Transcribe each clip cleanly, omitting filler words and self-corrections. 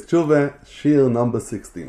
Tshuva, Shir number 16.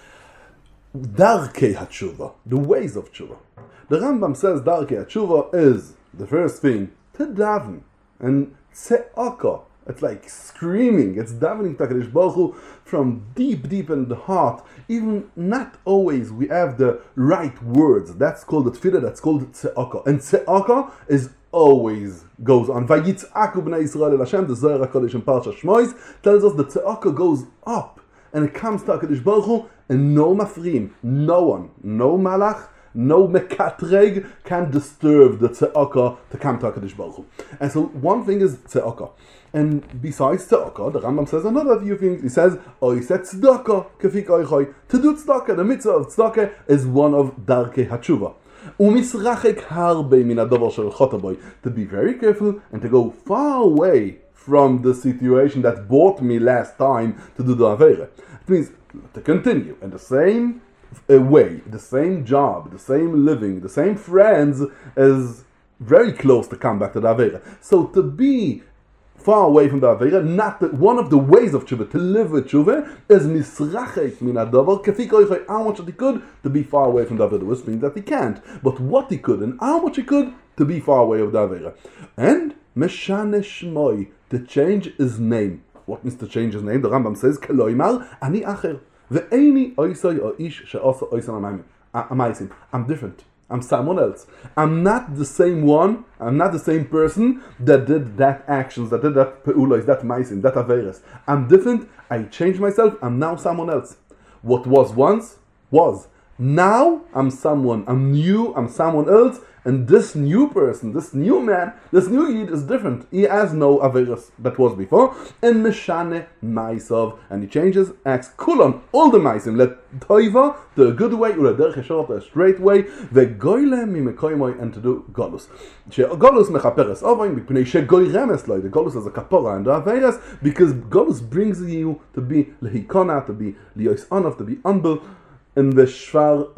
Darkei HaTshuva, the ways of Tshuva. The Rambam says Darkei HaTshuva is, the first thing, to daven. And tze'aka, it's like screaming, it's davening to HaKadosh Baruch Hu from deep, deep in the heart. Even not always we have the right words. That's called the tefillah, that's called tze'aka. And tze'aka is always goes on. Vayitzaku b'nei Yisrael el Hashem, the Zohar HaKadosh in Parsha Shmois, tells us the tze'aka goes up. And it comes to HaKadosh Baruch Hu, and no mafrim, no one, no malach, no mekatreg can disturb the tze'aka to come to HaKadosh Baruch Hu. And so one thing is tze'aka. And besides tzedakah, the Rambam says another few things. He says, Oiseh tzedakah kefik oichoi. To do tzedakah, the mitzvah of tzedakah is one of darkei hatshuva. Umisrachek harbe min hadavar shel chotaboy. To be very careful and to go far away from the situation that brought me last time to do the avera. It means to continue in the same way, the same job, the same living, the same friends is very close to come back to the avera. So to be far away from the Avera, one of the ways of tshuva, to live with tshuva, is misrachek min hadavar kefik oichoi, how much he could to be far away from the Avera, which means that he can't, but what he could and how much he could to be far away of the Avera. And meshane shmoi, to change his name. What means to change his name? The Rambam says, keloimar ani acher, ve'eini oisoi o ish she'osa oisan amaisim. I'm different. I'm someone else. I'm not the same one. I'm not the same person that did that actions, that did that peulos, that maisim, that averes. I'm different. I changed myself. I'm now someone else. What was once was. Now I'm someone. I'm new. I'm someone else. And this new person, this new man, this new yid is different. He has no averes that was before. And meshane maisav, and he changes, acts kulon, all the maisim, let toiva, the good way, or the derech the straight way, the goyle mimekoimoy, and to do golus. Golus mechaperes ovoin, b'pnei shegoy remes loy. The golus is a kapora and the averes, because golus brings you to be lehikona, to be lios onof, to be humble, and veshval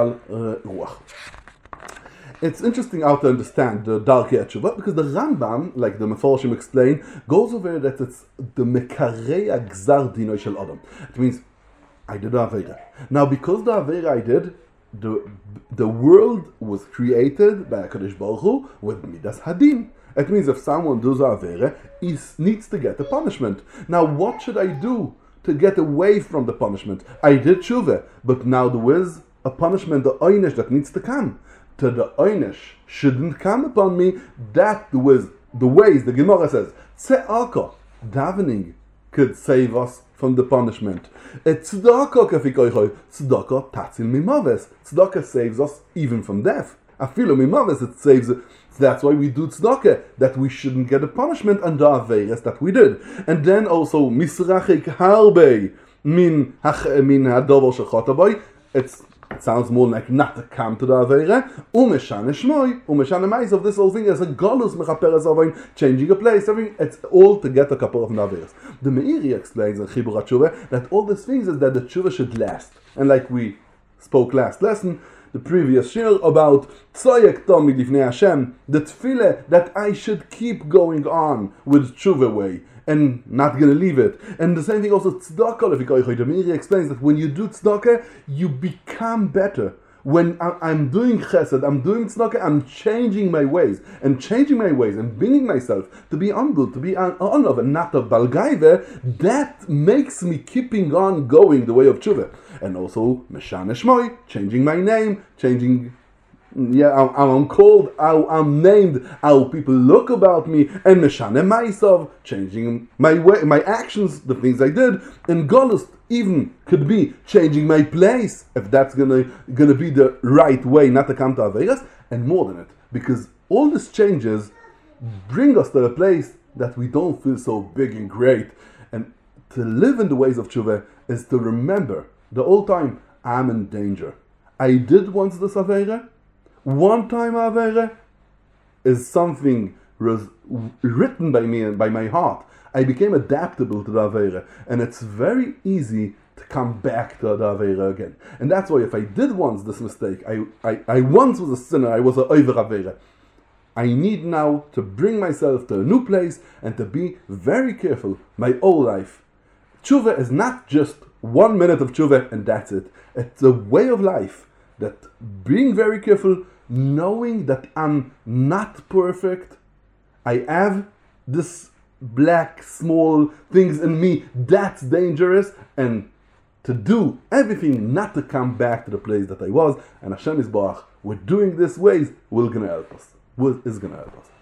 ruach. It's interesting how to understand the Darkei HaTshuva, because the Rambam, like the Meforshim explain, goes over that it's the Mekarei Gzar Dinoi Shel Adam. It means, I did Avera. Now, because the Avera I did, the world was created by HaKadosh Baruch Hu with Midas Hadin. It means if someone does Avera, he needs to get a punishment. Now, what should I do to get away from the punishment? I did Tshuva, but now there is a punishment, the Oynish, that needs to come. To the Oynish shouldn't come upon me. That was the ways the Gemara says tze'aka, davening, could save us from the punishment. Tzedakah kefik oichoi, tzedakah tatzil mimaves. Tzedakah saves us even from death. Afilu mimaves, it saves. That's why we do tzedakah, that we shouldn't get a punishment under averes that we did. And then also misrachik harbe min hadavar shel chotaboy. It sounds more like not to come to the Avera. Umeshane shmoi, umeshane mais of this whole thing is a golus mechaperes ovoin, changing a place. Everything, it's all to get a couple of Averas. The Meiri explains in Chibur HaTshuva that all these things is that the tshuva should last. And like we spoke last lesson, the previous shir about tzoyek tomid lifnei Hashem, the tefillah that I should keep going on with tshuva way and not going to leave it. And the same thing also, tzedakah, the Meiri explains that when you do tzedakah, you become better. When I'm doing chesed, I'm doing tzedakah, I'm changing my ways. And changing my ways and bringing myself to be humble, to be honor and not a balgaive, that makes me keeping on going the way of tshuva. And also, meshane shmoi, changing my name, changing how I'm called, how I'm named, how people look about me, and meshane maisav, changing my way, my actions, the things I did, and golus even could be changing my place, if that's gonna be the right way, not to come to averas, and more than it, because all these changes bring us to a place that we don't feel so big and great, and to live in the ways of tshuva is to remember the whole time I'm in danger. I did once this avera. One time Avera is something written by me and by my heart. I became adaptable to the Avera, and it's very easy to come back to the Avera again. And that's why if I did once this mistake, I once was a sinner, I was an over Avera. I need now to bring myself to a new place and to be very careful my whole life Tshuva is not just 1 minute of tshuva and that's it. It's a way of life that being very careful, knowing that I'm not perfect, I have this black small things in me, that's dangerous, and to do everything not to come back to the place that I was, and Hashem Yisbarach, with doing this ways, is gonna help us.